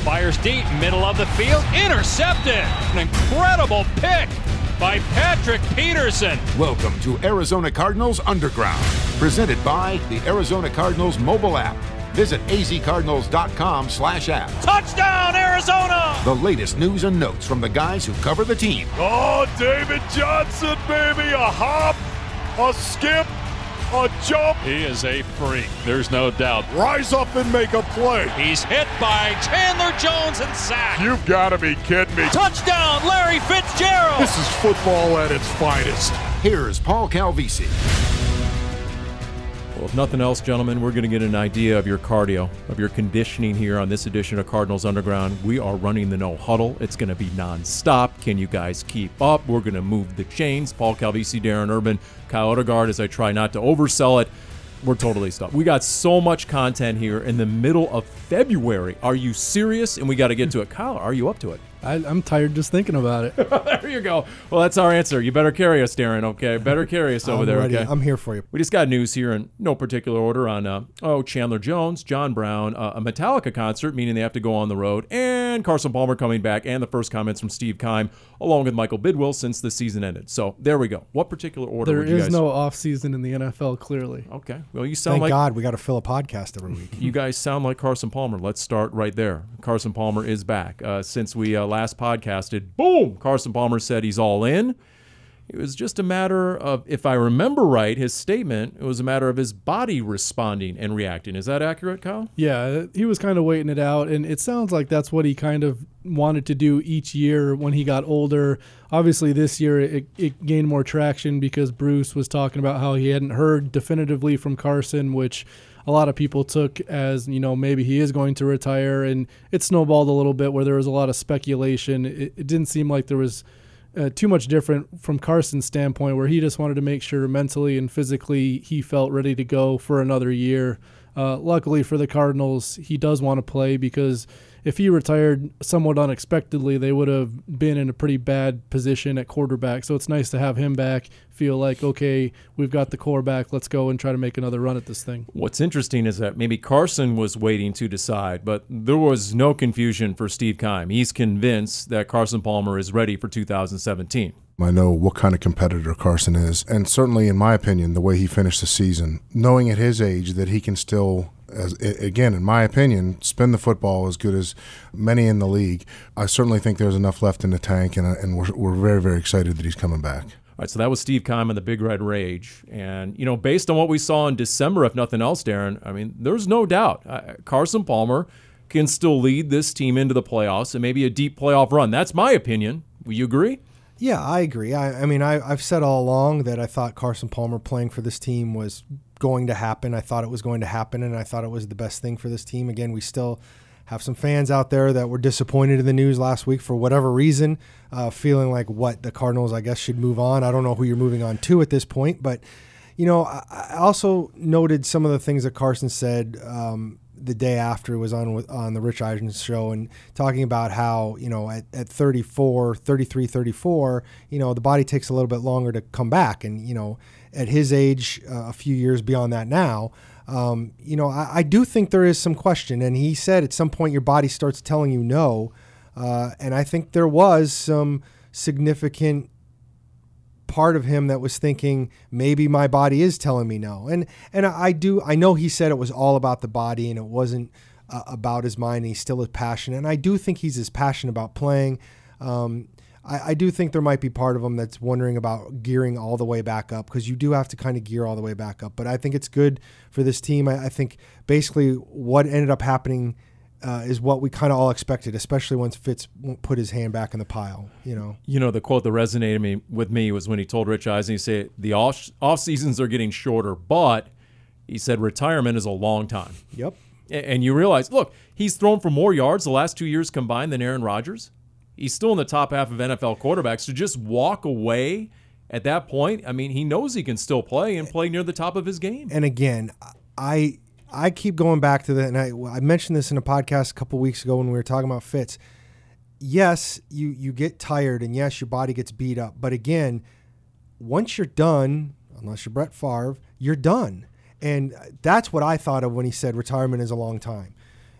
Fires deep, middle of the field, intercepted. An incredible pick by Patrick Peterson. Welcome to Arizona Cardinals Underground, presented by the Arizona Cardinals mobile app. Visit azcardinals.com/app. Touchdown, Arizona! The latest news and notes from the guys who cover the team. Oh, David Johnson, baby. A hop, a skip, a jump. He is a freak, there's no doubt. Rise up and make a play. He's hit by Chandler Jones and sacked. You've got to be kidding me. Touchdown, Larry Fitzgerald! This is football at its finest. Here's Paul Calvisi. Well, if nothing else, gentlemen, we're going to get an idea of your cardio, of your conditioning here on this edition of Cardinals Underground. We are running the no huddle. It's going to be nonstop. Can you guys keep up? We're going to move the chains. Paul Calvisi, Darren Urban, Kyle Odegaard, as I try not to oversell it. We're totally stuck. We got so much content here in the middle of February. Are you serious? And we got to get to it. Kyle, are you up to it? I'm tired just thinking about it. There you go. Well, that's our answer. You better carry us, Darren, okay? Better carry us over there, ready. okay? I'm here for you. We just got news here in no particular order on, Chandler Jones, John Brown, a Metallica concert, meaning they have to go on the road, and Carson Palmer coming back, and the first comments from Steve Keim, along with Michael Bidwill since the season ended. So there we go. What particular order There would you guys... is no off-season in the NFL, clearly. Okay. Well, you sound Thank God we got to fill a podcast every week. You guys sound like Carson Palmer. Let's start right there. Carson Palmer is back. Since we last podcasted, boom, Carson Palmer said he's all in. It was just a matter of, if I remember right, his statement, it was a matter of his body responding and reacting. Is that accurate, Kyle? Yeah, he was kind of waiting it out, and it sounds like that's what he kind of wanted to do each year when he got older. Obviously, this year it gained more traction because Bruce was talking about how he hadn't heard definitively from Carson, which a lot of people took as, maybe he is going to retire, and it snowballed a little bit where there was a lot of speculation. It didn't seem like there was too much different from Carson's standpoint, where he just wanted to make sure mentally and physically he felt ready to go for another year. Luckily for the Cardinals, he does want to play, because if he retired somewhat unexpectedly, they would have been in a pretty bad position at quarterback. So it's nice to have him back, feel like, okay, we've got the core back. Let's go and try to make another run at this thing. What's interesting is that maybe Carson was waiting to decide, but there was no confusion for Steve Keim. He's convinced that Carson Palmer is ready for 2017. I know what kind of competitor Carson is, and certainly in my opinion, the way he finished the season, knowing at his age that he can still, again, in my opinion, spin the football as good as many in the league. I certainly think there's enough left in the tank, and we're very, very excited that he's coming back. All right, so that was Steve Keim and the Big Red Rage. And, based on what we saw in December, if nothing else, Darren, I mean, there's no doubt Carson Palmer can still lead this team into the playoffs and maybe a deep playoff run. That's my opinion. Will you agree? Yeah, I agree. I've said all along that I thought Carson Palmer playing for this team was going to happen. I thought it was going to happen, and I thought it was the best thing for this team. Again, we still have some fans out there that were disappointed in the news last week for whatever reason, feeling like the Cardinals, I guess, should move on. I don't know who you're moving on to at this point, but I also noted some of the things that Carson said the day after it was on the Rich Eisen show, and talking about how, at 33, 34, the body takes a little bit longer to come back. And, at his age, a few years beyond that now, I do think there is some question. And he said at some point your body starts telling you no. And I think there was some significant part of him that was thinking maybe my body is telling me no. And I know he said it was all about the body and it wasn't about his mind, and he still is passionate. And I do think he's as passionate about playing. I do think there might be part of him that's wondering about gearing all the way back up, because you do have to kind of gear all the way back up. But I think it's good for this team. I think basically what ended up happening is what we kind of all expected, especially once Fitz put his hand back in the pile. The quote that resonated with me was when he told Rich Eisen, he said, the off seasons are getting shorter, but he said retirement is a long time. Yep. And you realize, look, he's thrown for more yards the last 2 years combined than Aaron Rodgers. He's still in the top half of NFL quarterbacks. To just walk away at that point, I mean, he knows he can still play and play near the top of his game. And again, I keep going back to that, and I mentioned this in a podcast a couple weeks ago when we were talking about Fitz. Yes, you get tired, and yes, your body gets beat up. But again, once you're done, unless you're Brett Favre, you're done. And that's what I thought of when he said retirement is a long time.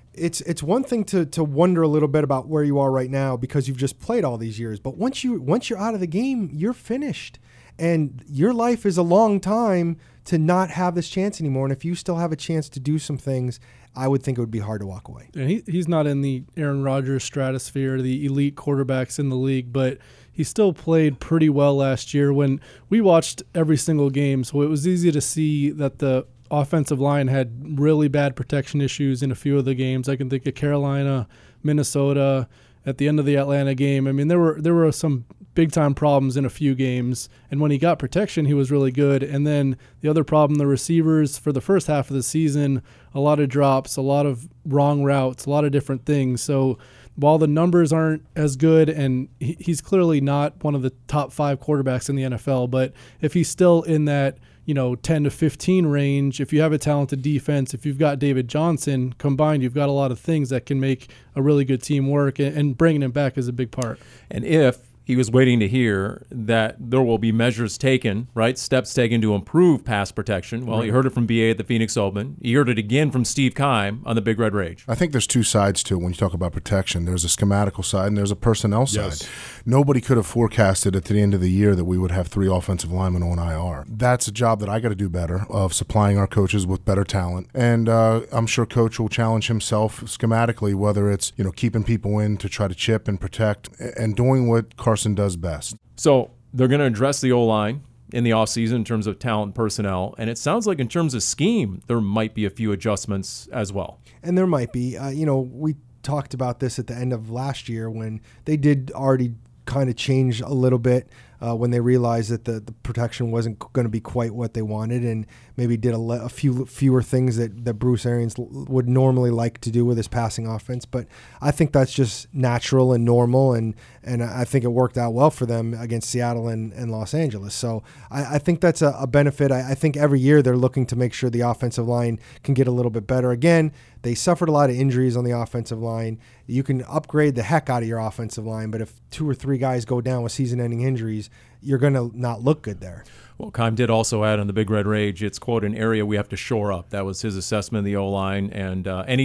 it's one thing to wonder a little bit about where you are right now because you've just played all these years. But once you're out of the game, you're finished. And your life is a long time to not have this chance anymore. And if you still have a chance to do some things, I would think it would be hard to walk away. And he's not in the Aaron Rodgers stratosphere, the elite quarterbacks in the league, but he still played pretty well last year when we watched every single game. So it was easy to see that the offensive line had really bad protection issues in a few of the games. I can think of Carolina, Minnesota, at the end of the Atlanta game. I mean, there were some big-time problems in a few games, and when he got protection, he was really good. And then the other problem, the receivers for the first half of the season, a lot of drops, a lot of wrong routes, a lot of different things. So while the numbers aren't as good, and he's clearly not one of the top 5 quarterbacks in the NFL, but if he's still in that 10 to 15 range, if you have a talented defense, if you've got David Johnson combined, you've got a lot of things that can make a really good team work, and bringing him back is a big part. And if he was waiting to hear that there will be measures taken, right? Steps taken to improve pass protection. Well, you heard it from BA at the Phoenix Open. You heard it again from Steve Keim on the Big Red Rage. I think there's two sides to it when you talk about protection. There's a schematical side and there's a personnel side. Nobody could have forecasted at the end of the year that we would have 3 offensive linemen on IR. That's a job that I got to do better, of supplying our coaches with better talent. And I'm sure Coach will challenge himself schematically, whether it's keeping people in to try to chip and protect and doing what Carson does best. So they're going to address the O-line in the offseason in terms of talent and personnel. And it sounds like in terms of scheme, there might be a few adjustments as well. And there might be. We talked about this at the end of last year when they did already kind of change a little bit when they realized that the protection wasn't going to be quite what they wanted, and maybe did a few fewer things that Bruce Arians would normally like to do with his passing offense. But I think that's just natural and normal, and I think it worked out well for them against Seattle and Los Angeles. So I think that's a benefit. I think every year they're looking to make sure the offensive line can get a little bit better. Again, they suffered a lot of injuries on the offensive line. You can upgrade the heck out of your offensive line, but if 2 or 3 guys go down with season-ending injuries, you're going to not look good there. Well, Keim did also add on the Big Red Rage, it's, quote, an area we have to shore up. That was his assessment of the O-line. And he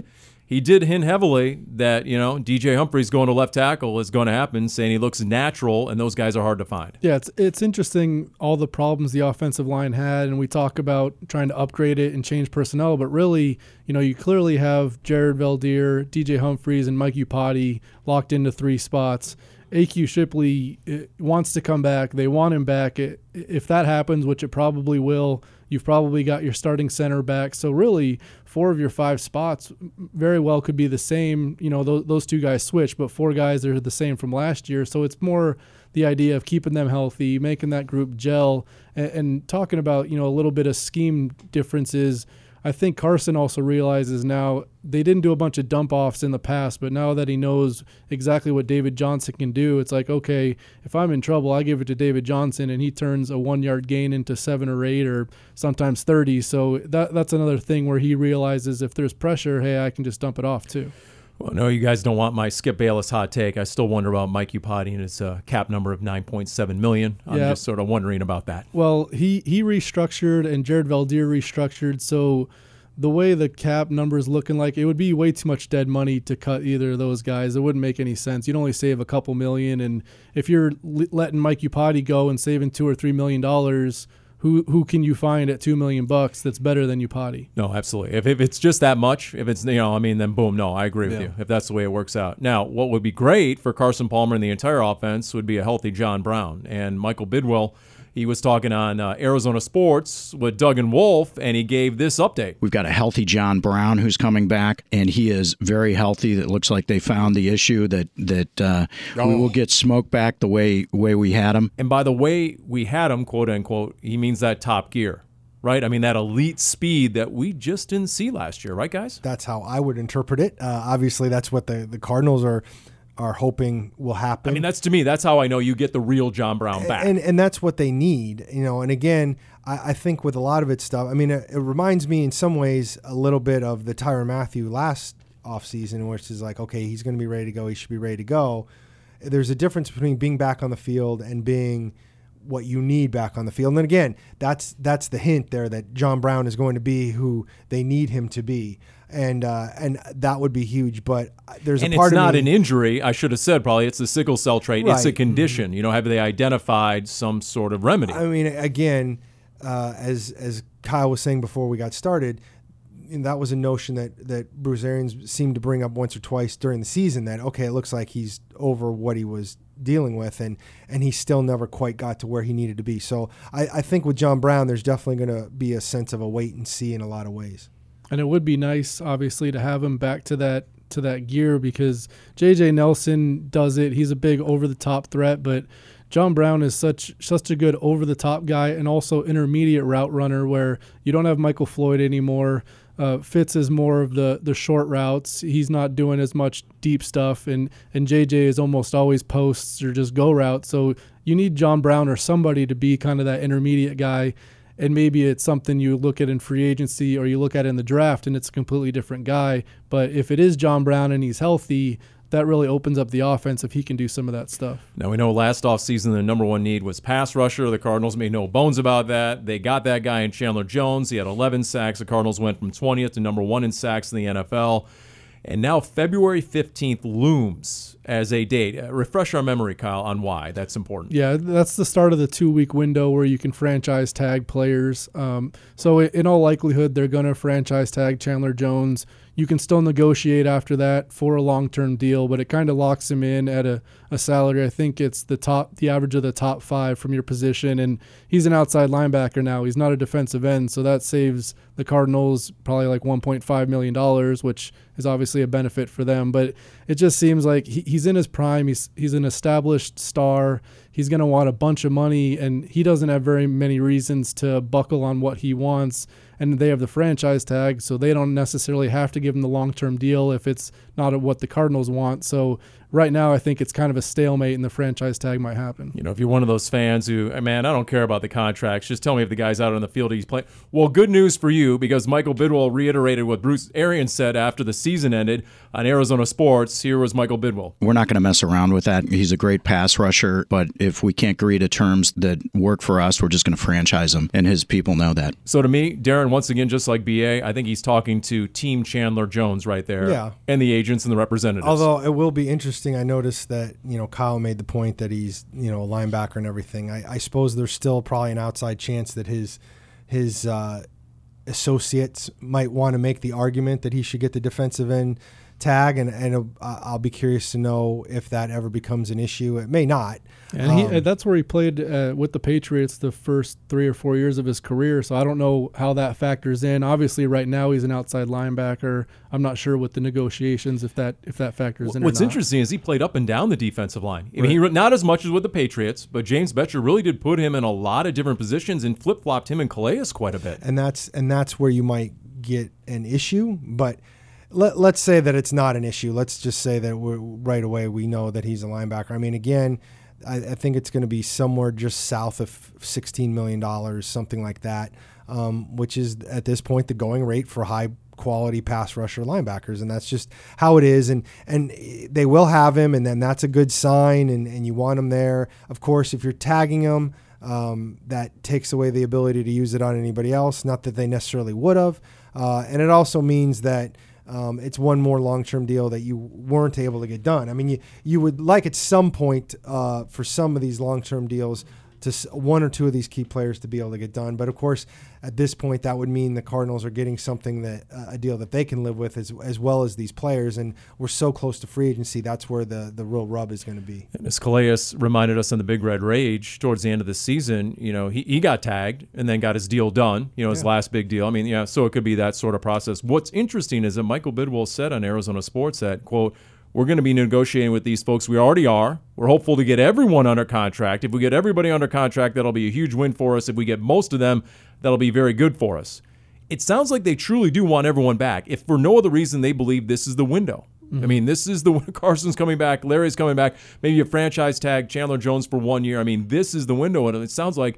did hint heavily that, DJ Humphries going to left tackle is going to happen, saying he looks natural, and those guys are hard to find. Yeah, it's interesting, all the problems the offensive line had, and we talk about trying to upgrade it and change personnel, but really, you clearly have Jared Valdir, DJ Humphries, and Mike Iupati locked into 3 spots. AQ Shipley wants to come back. They want him back. If that happens, which it probably will, you've probably got your starting center back. So really, 4 of your 5 spots very well could be the same. Those 2 guys switch, but 4 guys are the same from last year. So it's more the idea of keeping them healthy, making that group gel, and talking about, a little bit of scheme differences. I think Carson also realizes now they didn't do a bunch of dump-offs in the past, but now that he knows exactly what David Johnson can do, it's like, okay, if I'm in trouble, I give it to David Johnson, and he turns a 1-yard gain into 7 or 8 or sometimes 30. So that's another thing where he realizes if there's pressure, hey, I can just dump it off too. Well, no, you guys don't want my Skip Bayless hot take. I still wonder about Mike Iupati and his cap number of $9.7 million. I'm just sort of wondering about that. Well, he restructured and Jared Valdir restructured, so the way the cap number is looking like, it would be way too much dead money to cut either of those guys. It wouldn't make any sense. You'd only save a couple million, and if you're letting Mike Iupati go and saving $2 or $3 million, who can you find at $2 million that's better than Iupati? No, absolutely. If it's just that much, if it's then boom. No, I agree with you. If that's the way it works out. Now, what would be great for Carson Palmer and the entire offense would be a healthy John Brown. And Michael Bidwell, he was talking on Arizona Sports with Doug and Wolf, and he gave this update. We've got a healthy John Brown who's coming back, and he is very healthy. It looks like they found the issue that we will get Smoke back the way we had him. And by the way we had him, quote unquote, he means that top gear, right? I mean, that elite speed that we just didn't see last year, right, guys? That's how I would interpret it. Obviously, that's what the Cardinals are hoping will happen. I mean, that's how I know you get the real John Brown back. And that's what they need, and again, I think with a lot of it stuff, I mean, it reminds me in some ways a little bit of the Tyrann Mathieu last offseason, which is like, okay, he's going to be ready to go. He should be ready to go. There's a difference between being back on the field and being what you need back on the field. And then again, that's the hint there that John Brown is going to be who they need him to be. And that would be huge, but there's a part of me. And it's not an injury. I should have said probably it's the sickle cell trait. Right. It's a condition. Have they identified some sort of remedy? I mean, again, as Kyle was saying before we got started, and that was a notion that Bruce Arians seemed to bring up once or twice during the season, that, okay, it looks like he's over what he was dealing with, and he still never quite got to where he needed to be. So I think with John Brown, there's definitely going to be a sense of a wait and see in a lot of ways. And it would be nice, obviously, to have him back to that gear, because J.J. Nelson does it. He's a big over-the-top threat, but John Brown is such a good over-the-top guy and also intermediate route runner, where you don't have Michael Floyd anymore. Fitz is more of the short routes. He's not doing as much deep stuff, and JJ is almost always posts or just go routes. So you need John Brown or somebody to be kind of that intermediate guy. And maybe it's something you look at in free agency or you look at in the draft and it's a completely different guy. But if it is John Brown and he's healthy, that really opens up the offense if he can do some of that stuff. Now, we know last offseason the number one need was pass rusher. The Cardinals made no bones about that. They got that guy in Chandler Jones. He had 11 sacks. The Cardinals went from 20th to number one in sacks in the NFL. And now February 15th looms as a date. Refresh our memory, Kyle, on why that's important. Yeah, that's the start of the 2-week window where you can franchise tag players. So in all likelihood, they're going to franchise tag Chandler Jones. You can still negotiate after that for a long-term deal, but it kind of locks him in at a salary. I think it's the average of the top 5 from your position, and he's an outside linebacker now. He's not a defensive end, so that saves the Cardinals probably like $1.5 million, which is obviously a benefit for them. But it just seems like he's in his prime. He's an established star. He's going to want a bunch of money, and he doesn't have very many reasons to buckle on what he wants. And they have the franchise tag, so they don't necessarily have to give him the long-term deal if it's not what the Cardinals want. So right now I think it's kind of a stalemate, and the franchise tag might happen. If you're one of those fans who, man, I don't care about the contracts, just tell me if the guy's out on the field he's playing. Well, good news for you, because Michael Bidwell reiterated what Bruce Arians said after the season ended on Arizona Sports. Here was Michael Bidwell. We're not going to mess around with that. He's a great pass rusher, but if we can't agree to terms that work for us, we're just going to franchise him, and his people know that. So to me, Darren, once again, just like BA, I think he's talking to Team Chandler Jones right there. Yeah. And the agents and the representatives. Although it will be interesting, I noticed that, Kyle made the point that he's, a linebacker and everything. I suppose there's still probably an outside chance that his associates might want to make the argument that he should get the defensive end tag, and I'll be curious to know if that ever becomes an issue. It may not. And that's where he played with the Patriots the first 3 or 4 years of his career, so I don't know how that factors in. Obviously, right now he's an outside linebacker. I'm not sure with the negotiations if that factors in. What's or not. interesting is he played up and down the defensive line. I mean, he not as much as with the Patriots, but James Bettcher really did put him in a lot of different positions and flip-flopped him and Calais quite a bit. And that's where you might get an issue, but let's say that it's not an issue. Let's just say that right away we know that he's a linebacker. I mean, again, I think it's going to be somewhere just south of $16 million, something like that, which is at this point the going rate for high-quality pass rusher linebackers, and that's just how it is. And they will have him, and then that's a good sign, and you want him there. Of course, if you're tagging him, that takes away the ability to use it on anybody else, not that they necessarily would have. And it also means that it's one more long-term deal that you weren't able to get done. I mean, you would like at some point for some of these long-term deals to one or two of these key players to be able to get done. But of course, at this point, that would mean the Cardinals are getting something that a deal that they can live with as well as these players. And we're so close to free agency, that's where the real rub is going to be. And as Calais reminded us on the Big Red Rage towards the end of the season, he got tagged and then got his deal done, his last big deal. I mean, so it could be that sort of process. What's interesting is that Michael Bidwell said on Arizona Sports that, quote, "We're going to be negotiating with these folks. We already are. We're hopeful to get everyone under contract. If we get everybody under contract, that'll be a huge win for us. If we get most of them, that'll be very good for us." It sounds like they truly do want everyone back, if for no other reason they believe this is the window. Mm-hmm. I mean, this is the Carson's coming back, Larry's coming back, maybe a franchise tag Chandler Jones for 1 year. I mean, this is the window, and it sounds like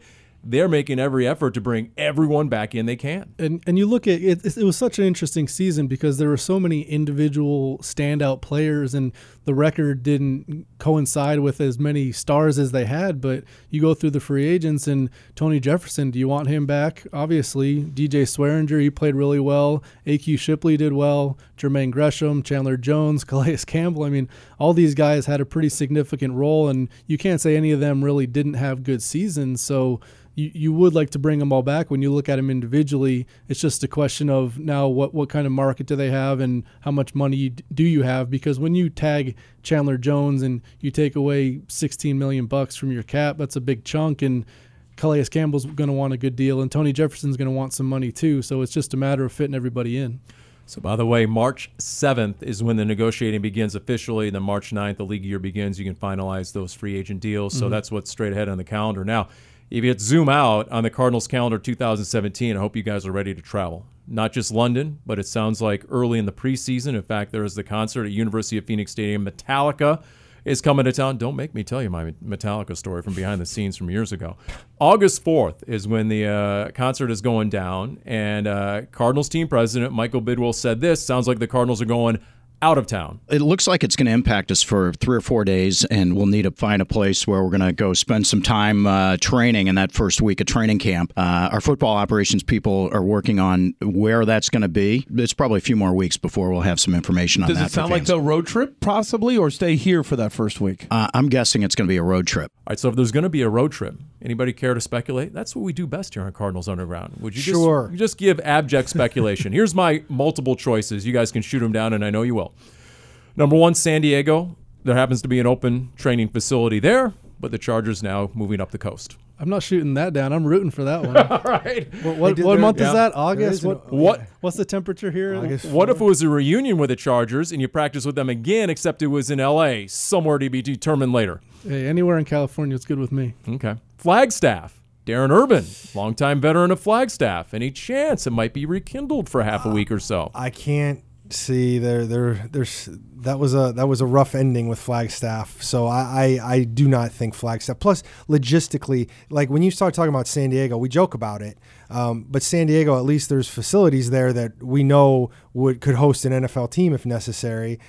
they're making every effort to bring everyone back in they can. And you look at it, it was such an interesting season because there were so many individual standout players, and the record didn't coincide with as many stars as they had. But you go through the free agents, and Tony Jefferson, do you want him back? Obviously. DJ Swearinger, he played really well. A.Q. Shipley did well. Jermaine Gresham, Chandler Jones, Calais Campbell. I mean, all these guys had a pretty significant role, and you can't say any of them really didn't have good seasons. So you would like to bring them all back. When you look at them individually, it's just a question of now what kind of market do they have and how much money do you have? Because when you tag Chandler Jones and you take away $16 million from your cap, that's a big chunk, and Calais Campbell's going to want a good deal, and Tony Jefferson's going to want some money too. So it's just a matter of fitting everybody in. So, by the way, March 7th is when the negotiating begins officially. Then March 9th, the league year begins. You can finalize those free agent deals. So that's what's straight ahead on the calendar. Now, if you zoom out on the Cardinals calendar 2017, I hope you guys are ready to travel. Not just London, but it sounds like early in the preseason. In fact, there is the concert at University of Phoenix Stadium. Metallica is coming to town. Don't make me tell you my Metallica story from behind the scenes from years ago. August 4th is when the concert is going down, and Cardinals team president Michael Bidwill said this. Sounds like the Cardinals are going out of town. It looks like it's going to impact us for 3 or 4 days, and we'll need to find a place where we're going to go spend some time training in that first week of training camp. Our football operations people are working on where that's going to be. It's probably a few more weeks before we'll have some information on that. Does it sound like the road trip possibly, or stay here for that first week? I'm guessing it's going to be a road trip. All right, so if there's going to be a road trip, anybody care to speculate? That's what we do best here on Cardinals Underground. Would you Sure. just give abject speculation? Here's my multiple choices. You guys can shoot them down, and I know you will. Number 1, San Diego. There happens to be an open training facility there, but the Chargers now moving up the coast. I'm not shooting that down. I'm rooting for that one. All right. What month is that? August? What's the temperature here? What if it was a reunion with the Chargers and you practice with them again, except it was in L.A., somewhere to be determined later? Hey, anywhere in California is good with me. Okay. Flagstaff. Darren Urban, longtime veteran of Flagstaff. Any chance it might be rekindled for half a week or so? I can't see there's that was a rough ending with Flagstaff, so I do not think Flagstaff. Plus, logistically, like when you start talking about San Diego, we joke about it, but San Diego, at least there's facilities there that we know could host an NFL team if necessary.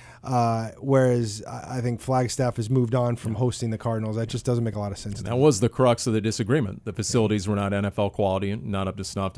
Whereas I think Flagstaff has moved on from hosting the Cardinals. That just doesn't make a lot of sense. That was the crux of the disagreement. The facilities were not NFL quality and not up to snuff.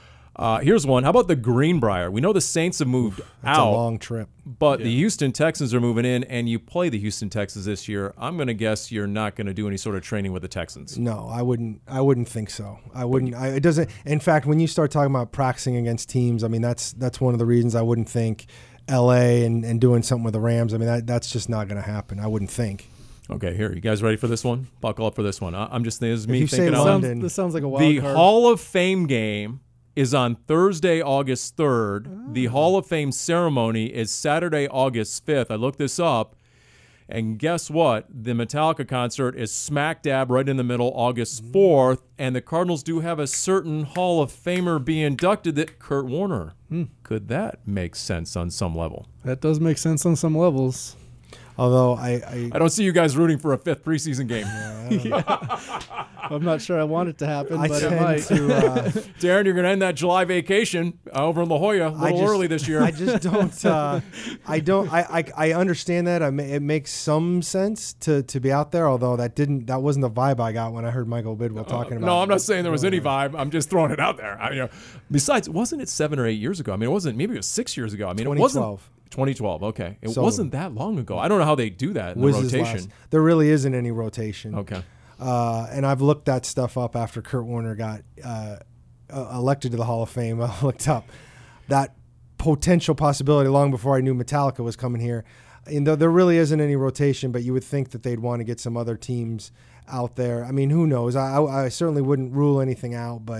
Here's one. How about the Greenbrier? We know the Saints have moved out. That's a long trip. But the Houston Texans are moving in, and you play the Houston Texans this year. I'm going to guess you're not going to do any sort of training with the Texans. No, I wouldn't think so. I wouldn't. It doesn't. In fact, when you start talking about practicing against teams, I mean that's one of the reasons I wouldn't think L.A. and doing something with the Rams. I mean that's just not going to happen. I wouldn't think. Okay, here. You guys ready for this one? Buckle up for this one. I'm just thinking. This is me if you thinking say London, this sounds like a wild card. The Hall of Fame game is on Thursday, August 3rd. The Hall of Fame ceremony is Saturday, August 5th. I looked this up, and guess what? The Metallica concert is smack dab right in the middle, August 4th, and the Cardinals do have a certain Hall of Famer be inducted, that Kurt Warner. Could that make sense on some level? That does make sense on some levels. Although I don't see you guys rooting for a 5th preseason game. I'm not sure I want it to happen, but it tend might. Darren, you're going to end that July vacation over in La Jolla a little early this year. I just don't. I understand that. It makes some sense to be out there. Although that wasn't the vibe I got when I heard Michael Bidwill talking about. No, I'm not saying there was any vibe. I'm just throwing it out there. Besides, wasn't it 7 or 8 years ago? I mean, it wasn't. Maybe it was 6 years ago. I mean, 2012. It wasn't. 2012, okay. It wasn't that long ago. I don't know how they do that in the rotation. There really isn't any rotation. Okay. And I've looked that stuff up after Kurt Warner got elected to the Hall of Fame. I looked up that potential possibility long before I knew Metallica was coming here. And there really isn't any rotation, but you would think that they'd want to get some other teams out there. I mean, who knows? I certainly wouldn't rule anything out, but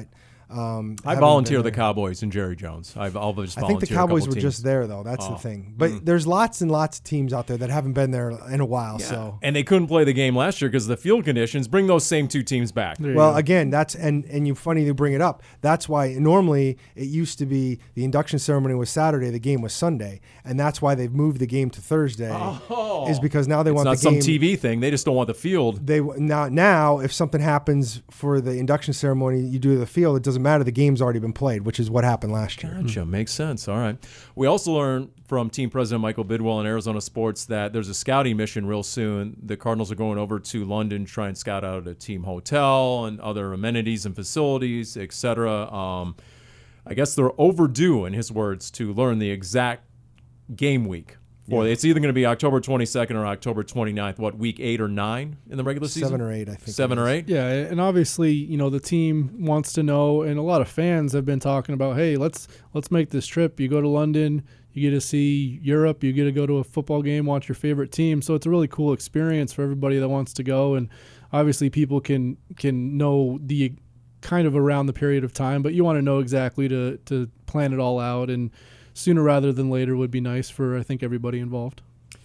I volunteer the Cowboys and Jerry Jones. I've always volunteered. I think the Cowboys were just there, though. That's the thing. But there's lots and lots of teams out there that haven't been there in a while. Yeah. So and they couldn't play the game last year because of the field conditions. Bring those same 2 teams back. Well, again, that's and you funny to bring it up. That's why normally it used to be the induction ceremony was Saturday, the game was Sunday, and that's why they've moved the game to Thursday. Is because now they want the game. It's not some TV thing. They just don't want the field. They now if something happens for the induction ceremony, you do the field. It doesn't matter. The game's already been played, which is what happened last year. Gotcha. Makes sense. All right. We also learned from team president Michael Bidwell in Arizona Sports that there's a scouting mission real soon. The Cardinals are going over to London to try and scout out a team hotel and other amenities and facilities, etc. I guess they're overdue, in his words, to learn the exact game week. Well, it's either going to be October 22nd or October 29th. What, week 8 or 9 in the regular season? 7 or 8, I think. 7 or 8? Yeah, and obviously, the team wants to know, and a lot of fans have been talking about, hey, let's make this trip. You go to London, you get to see Europe, you get to go to a football game, watch your favorite team. So it's a really cool experience for everybody that wants to go, and obviously people can know the kind of around the period of time, but you want to know exactly to plan it all out, and sooner rather than later would be nice for, I think, everybody involved.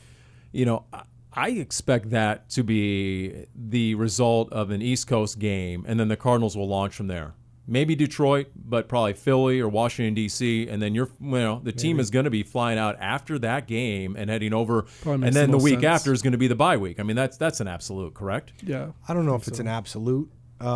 I expect that to be the result of an East Coast game, and then the Cardinals will launch from there. Maybe Detroit, but probably Philly or Washington, D.C., and then the team is going to be flying out after that game and heading over, and then the week after is going to be the bye week. I mean, that's an absolute, correct? Yeah. I don't know if it's an absolute.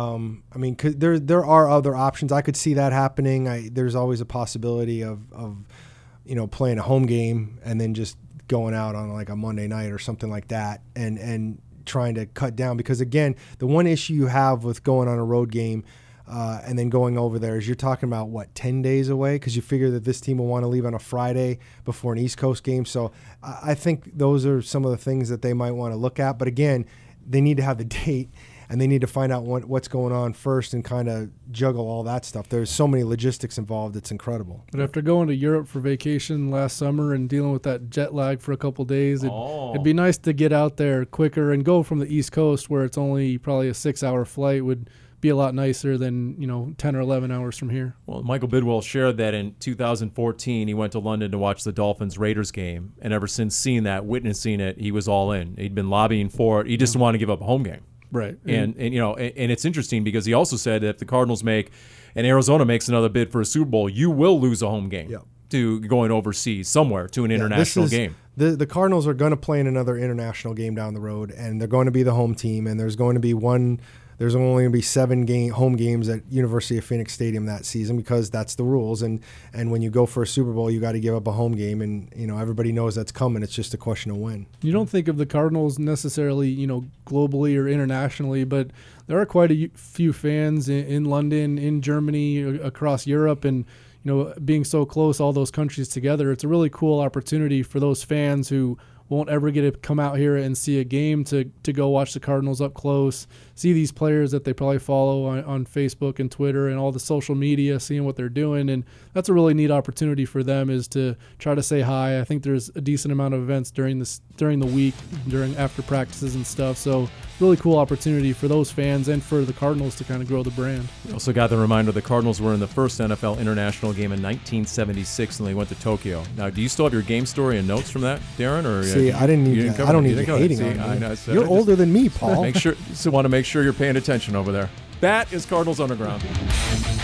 Cause there are other options. I could see that happening. There's always a possibility of playing a home game and then just going out on like a Monday night or something like that and trying to cut down. Because again, the one issue you have with going on a road game and then going over there is you're talking about 10 days away, because you figure that this team will want to leave on a Friday before an East Coast game. So I think those are some of the things that they might want to look at. But again, they need to have the date. And they need to find out what's going on first and kind of juggle all that stuff. There's so many logistics involved. It's incredible. But after going to Europe for vacation last summer and dealing with that jet lag for a couple of days, it'd be nice to get out there quicker and go from the East Coast, where it's only probably a 6-hour flight, would be a lot nicer than 10 or 11 hours from here. Well, Michael Bidwell shared that in 2014 he went to London to watch the Dolphins-Raiders game, and ever since seeing that, witnessing it, he was all in. He'd been lobbying for it. He just didn't want to give up a home game. Right. And it's interesting because he also said that if the Cardinals and Arizona makes another bid for a Super Bowl, you will lose a home game to going overseas somewhere to an international game. The Cardinals are going to play in another international game down the road, and they're going to be the home team, and there's going to be there's only going to be 7 home games at University of Phoenix Stadium that season, because that's the rules. And when you go for a Super Bowl, you got to give up a home game, and everybody knows that's coming. It's just a question of when. You don't think of the Cardinals necessarily, globally or internationally, but there are quite a few fans in London, in Germany, across Europe, and being so close, all those countries together. It's a really cool opportunity for those fans who won't ever get to come out here and see a game to go watch the Cardinals up close, see these players that they probably follow on Facebook and Twitter and all the social media, seeing what they're doing. And that's a really neat opportunity for them, is to try to say hi. I think there's a decent amount of events during the week, after practices and stuff. So really cool opportunity for those fans and for the Cardinals to kind of grow the brand. We also got the reminder the Cardinals were in the first NFL international game in 1976, and they went to Tokyo. Now, do you still have your game story and notes from that, Darren? Or see, I didn't need. I don't need you hating on me. You're older than me, Paul. Want to make sure you're paying attention over there. That is Cardinals Underground.